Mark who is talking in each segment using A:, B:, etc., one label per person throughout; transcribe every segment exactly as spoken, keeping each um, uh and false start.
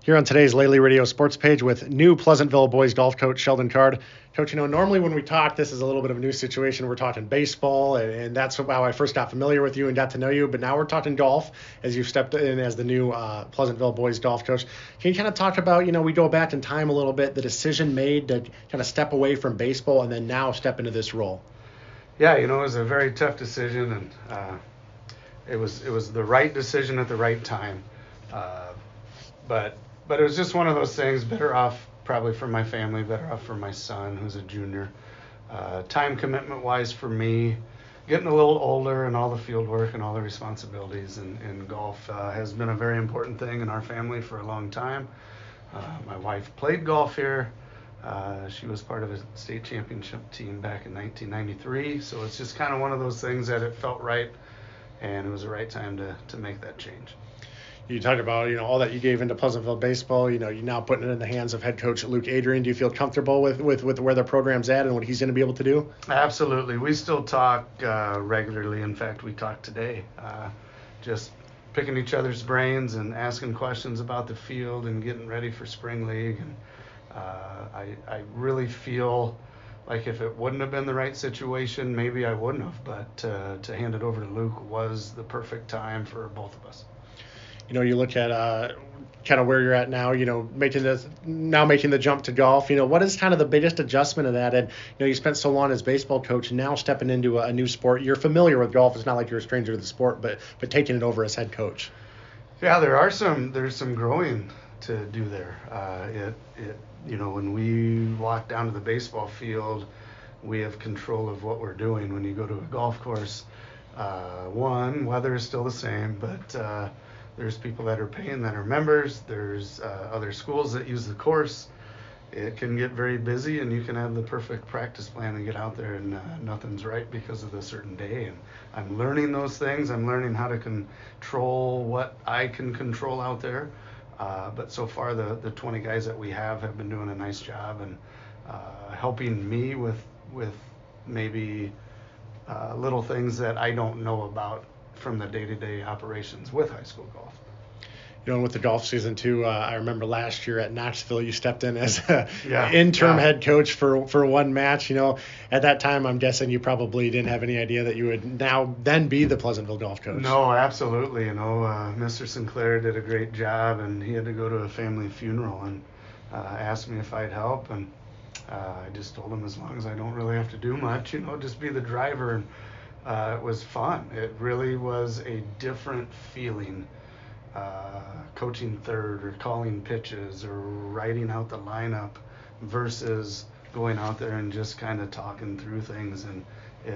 A: Here on today's Lately Radio Sports Page with new Pleasantville boys golf coach Sheldon Card. Coach, you know, normally when we talk, this is a little bit of a new situation. We're talking baseball, and, and that's how I first got familiar with you and got to know you. But now we're talking golf as you've stepped in as the new uh, Pleasantville boys golf coach. Can you kind of talk about, you know, we go back in time a little bit, the decision made to kind of step away from baseball and then now step into this role?
B: Yeah, you know, it was a very tough decision, and uh, it was it was the right decision at the right time. Uh, but But it was just one of those things, better off probably for my family, better off for my son who's a junior. Uh, time commitment wise for me, getting a little older and all the field work and all the responsibilities in, in golf uh, has been a very important thing in our family for a long time. Uh, my wife played golf here. Uh, she was part of a state championship team back in nineteen ninety-three. So it's just kind of one of those things that it felt right, and it was the right time to, to make that change.
A: You talked about, you know, all that you gave into Pleasantville baseball. You know, you're now putting it in the hands of head coach Luke Adrian. Do you feel comfortable with, with, with where the program's at and what he's going to be able to do?
B: Absolutely. We still talk uh, regularly. In fact, we talked today, uh, just picking each other's brains and asking questions about the field and getting ready for spring league. And uh, I, I really feel like if it wouldn't have been the right situation, maybe I wouldn't have. But uh, to hand it over to Luke was the perfect time for both of us.
A: You know, you look at uh, kind of where you're at now, you know, making the now making the jump to golf. You know, what is kind of the biggest adjustment of that? And, you know, you spent so long as baseball coach, now stepping into a, a new sport. You're familiar with golf. It's not like you're a stranger to the sport, but but taking it over as head coach.
B: Yeah, there are some there's some growing to do there. Uh, it it you know, when we walk down to the baseball field, we have control of what we're doing. When you go to a golf course, uh, one, weather is still the same, but uh, there's people that are paying that are members. There's uh, other schools that use the course. It can get very busy, and you can have the perfect practice plan and get out there, and uh, nothing's right because of the certain day. And I'm learning those things. I'm learning how to control what I can control out there. Uh, but so far, the, the twenty guys that we have have been doing a nice job and uh, helping me with with maybe uh, little things that I don't know about from the day-to-day operations with high school golf.
A: You know, and with the golf season too, uh, I remember last year at Knoxville, you stepped in as an
B: yeah,
A: interim
B: yeah.
A: head coach for for one match. You know, at that time, I'm guessing you probably didn't have any idea that you would now then be the Pleasantville golf coach.
B: No, absolutely. You know, uh, Mister Sinclair did a great job, and he had to go to a family funeral and uh, asked me if I'd help, and uh, I just told him as long as I don't really have to do much, you know, just be the driver. And Uh, it was fun. It really was a different feeling, uh, coaching third or calling pitches or writing out the lineup versus going out there and just kind of talking through things and,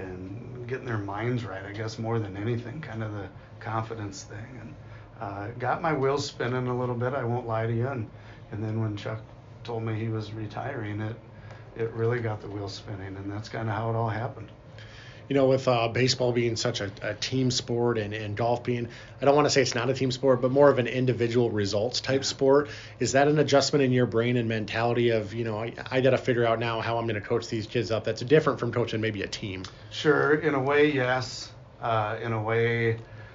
B: and getting their minds right, I guess, more than anything, kind of the confidence thing. And uh, got my wheels spinning a little bit, I won't lie to you. And, and then when Chuck told me he was retiring, it, it really got the wheels spinning, and that's kind of how it all happened.
A: You know, with uh, baseball being such a, a team sport and, and golf being, I don't want to say it's not a team sport, but more of an individual results type sport, is that an adjustment in your brain and mentality of, you know, I, I got to figure out now how I'm going to coach these kids up that's different from coaching maybe a team?
B: Sure. In a way, yes. Uh, in a way,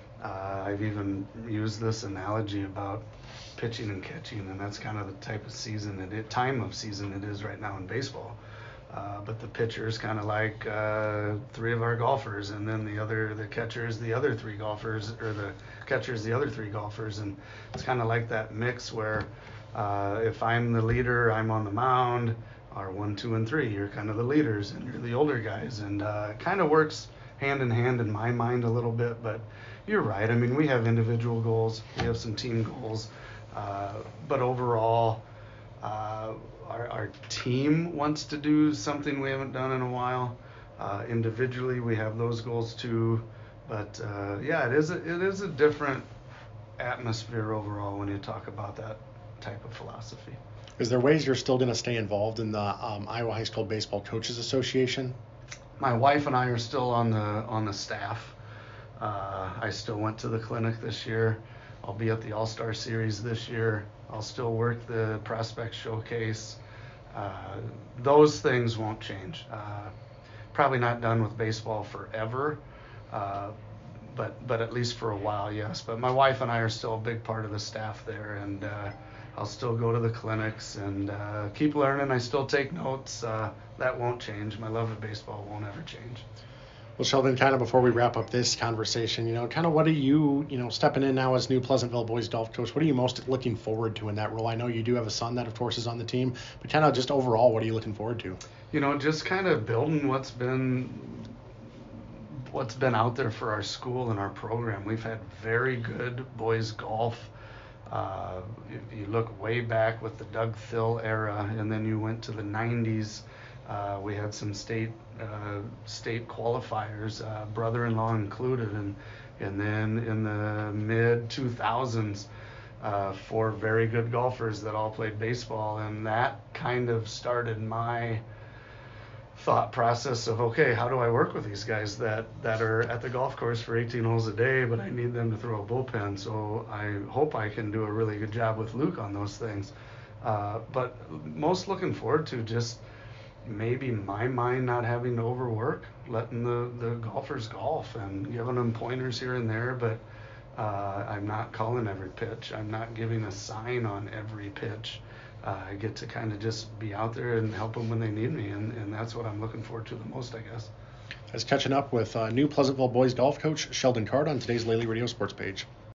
B: uh, I've even used this analogy about pitching and catching, and that's kind of the type of season, it, it time of season it is right now in baseball. Uh, but the pitcher is kind of like uh, three of our golfers, and then the other, the catchers, the other three golfers, or the catchers, the other three golfers, and it's kind of like that mix where uh, if I'm the leader, I'm on the mound, or one, two, and three, you're kind of the leaders, and you're the older guys, and uh, it kind of works hand in hand in my mind a little bit. But you're right. I mean, we have individual goals, we have some team goals, uh, but overall. Uh, Our, our team wants to do something we haven't done in a while. Uh, individually, we have those goals too. But uh, yeah, it is a, it is a different atmosphere overall when you talk about that type of philosophy.
A: Is there ways you're still going to stay involved in the um, Iowa High School Baseball Coaches Association?
B: My wife and I are still on the on the staff. Uh, I still went to the clinic this year. I'll be at the All-Star Series this year. I'll still work the Prospect Showcase. Uh, those things won't change. Uh, probably not done with baseball forever, uh, but but at least for a while, yes. But my wife and I are still a big part of the staff there, and uh, I'll still go to the clinics and uh, keep learning. I still take notes. Uh, that won't change. My love of baseball won't ever change.
A: Well, Sheldon, kind of before we wrap up this conversation, you know, kind of what are you, you know, stepping in now as new Pleasantville boys golf coach, what are you most looking forward to in that role? I know you do have a son that, of course, is on the team, but kind of just overall, what are you looking forward to?
B: You know, just kind of building what's been what's been out there for our school and our program. We've had very good boys golf. Uh, if you look way back with the Doug Thill era, and then you went to the nineties, uh, we had some state uh, state qualifiers, uh, brother-in-law included, and and then in the mid two thousands, uh, four very good golfers that all played baseball, and that kind of started my thought process of, okay, how do I work with these guys that, that are at the golf course for eighteen holes a day, but I need them to throw a bullpen, so I hope I can do a really good job with Luke on those things. Uh, but most looking forward to just maybe my mind not having to overwork, letting the, the golfers golf and giving them pointers here and there, but uh, I'm not calling every pitch. I'm not giving a sign on every pitch. Uh, I get to kind of just be out there and help them when they need me, and, and that's what I'm looking forward to the most, I guess.
A: That's catching up with uh, new Pleasantville boys golf coach Sheldon Card on today's Lely Radio Sports Page.